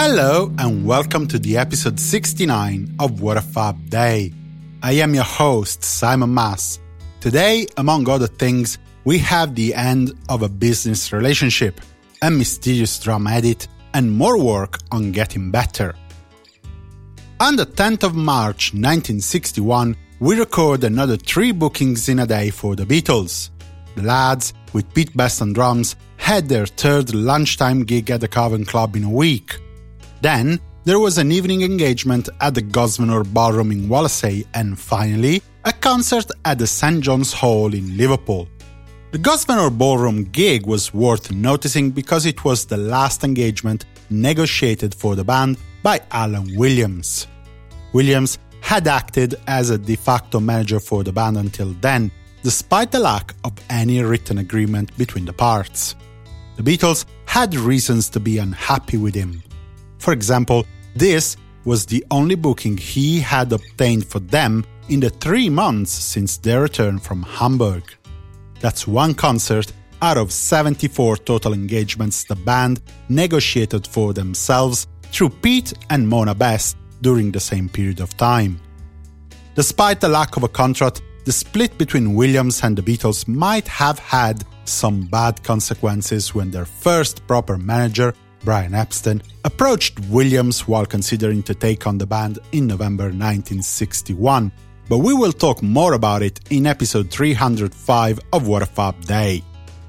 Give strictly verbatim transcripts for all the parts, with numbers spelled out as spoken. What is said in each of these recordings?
Hello and welcome to the episode sixty-nine of What a Fab Day. I am your host, Simon Mas. Today, among other things, we have the end of a business relationship, a mysterious drum edit, and more work on getting better. On the tenth of March nineteen sixty-one, we record another three bookings in a day for the Beatles. The lads, with Pete Best on drums, had their third lunchtime gig at the Cavern Club in a week. Then, there was an evening engagement at the Grosvenor Ballroom in Wallasey, and finally, a concert at the Saint John's Hall in Liverpool. The Grosvenor Ballroom gig was worth noticing because it was the last engagement negotiated for the band by Alan Williams. Williams had acted as a de facto manager for the band until then, despite the lack of any written agreement between the parts. The Beatles had reasons to be unhappy with him. For example, this was the only booking he had obtained for them in the three months since their return from Hamburg. That's one concert out of seventy-four total engagements the band negotiated for themselves through Pete and Mona Best during the same period of time. Despite the lack of a contract, the split between Williams and the Beatles might have had some bad consequences when their first proper manager, Brian Epstein, approached Williams while considering to take on the band in November nineteen sixty-one, but we will talk more about it in episode three hundred five of What a Fab Day.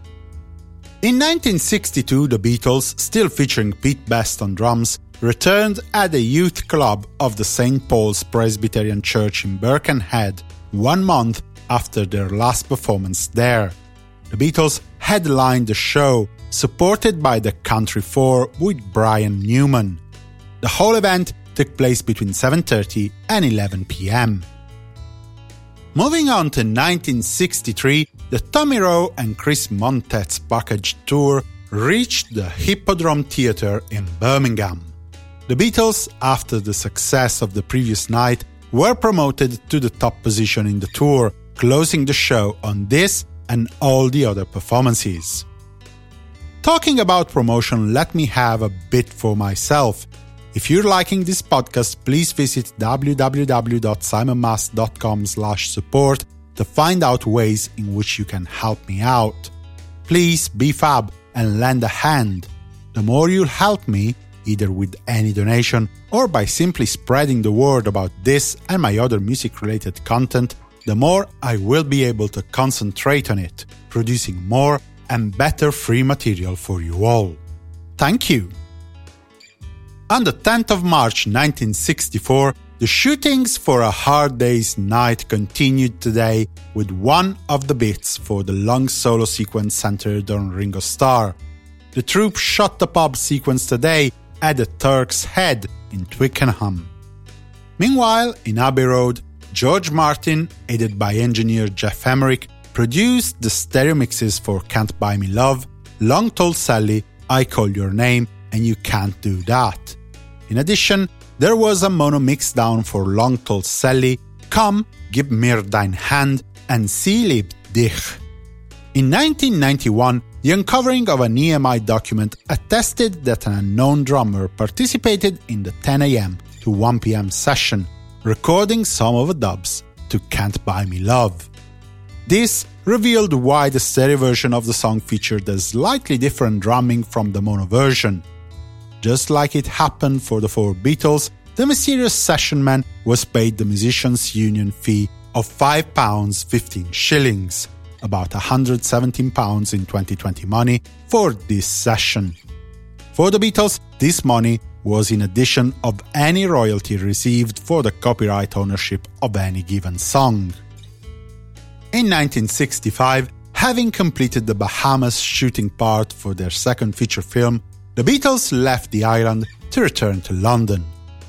In nineteen sixty-two, the Beatles, still featuring Pete Best on drums, returned at the youth club of the Saint Paul's Presbyterian Church in Birkenhead, one month after their last performance there. The Beatles headlined the show, supported by the Country Four with Brian Newman. The whole event took place between seven thirty and eleven p.m. Moving on to nineteen sixty-three, the Tommy Roe and Chris Montet's package tour reached the Hippodrome Theatre in Birmingham. The Beatles, after the success of the previous night, were promoted to the top position in the tour, closing the show on this and all the other performances. Talking about promotion, let me have a bit for myself. If you're liking this podcast, please visit w w w dot simon mas dot com slash support to find out ways in which you can help me out. Please be fab and lend a hand. The more you'll help me, either with any donation or by simply spreading the word about this and my other music-related content, the more I will be able to concentrate on it, producing more and better free material for you all. Thank you! On the tenth of March nineteen sixty-four, the shootings for A Hard Day's Night continued today with one of the bits for the long solo sequence centered on Ringo Starr. The troupe shot the pub sequence today at the Turk's Head in Twickenham. Meanwhile, in Abbey Road, George Martin, aided by engineer Jeff Emerick, produced the stereo mixes for Can't Buy Me Love, Long Tall Sally, I Call Your Name, and You Can't Do That. In addition, there was a mono mixdown for Long Tall Sally, Komm, Gib mir dein Hand, and Sie liebt dich. In nineteen ninety-one, the uncovering of an E M I document attested that an unknown drummer participated in the ten a.m. to one p.m. session, recording some of the dubs to Can't Buy Me Love. This revealed why the stereo version of the song featured a slightly different drumming from the mono version. Just like it happened for the four Beatles, the mysterious session man was paid the musicians' union fee of five pounds fifteen shillings, about one hundred seventeen pounds in twenty twenty money, for this session. For the Beatles, this money was in addition of any royalty received for the copyright ownership of any given song. In nineteen sixty-five, having completed the Bahamas shooting part for their second feature film, the Beatles left the island to return to London.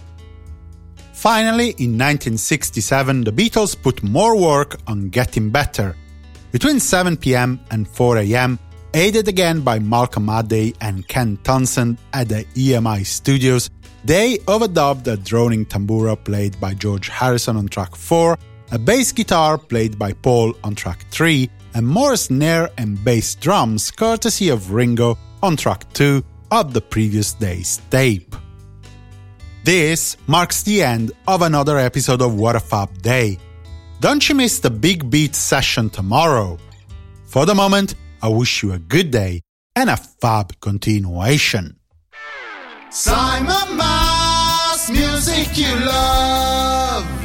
Finally, in nineteen sixty-seven, the Beatles put more work on getting better. Between seven p.m. and four a.m., aided again by Malcolm Adday and Ken Townsend at the E M I studios, they overdubbed a droning tambura played by George Harrison on track four, a bass guitar played by Paul on track three, and more snare and bass drums courtesy of Ringo on track two of the previous day's tape. This marks the end of another episode of What a Fab Day. Don't you miss the Big Beat session tomorrow. For the moment, I wish you a good day and a fab continuation. Simon Mas, music you love.